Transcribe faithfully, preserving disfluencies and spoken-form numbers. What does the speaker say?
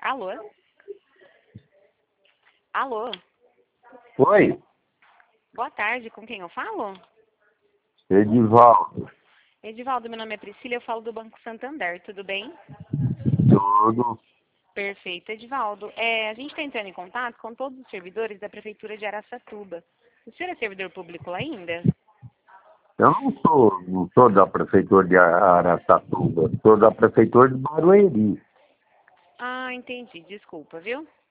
Alô? Alô? Oi, Boa tarde, com quem eu falo? Edivaldo. Edivaldo, meu nome é Priscila, eu falo do Banco Santander, tudo bem? Tudo. Perfeito, Edivaldo. É, a gente está entrando em contato com todos os servidores da Prefeitura de Araçatuba. O senhor é servidor público lá ainda? Eu não sou, não sou da prefeitura de Araçatuba, sou da prefeitura de Barueri. Ah, entendi, desculpa, viu?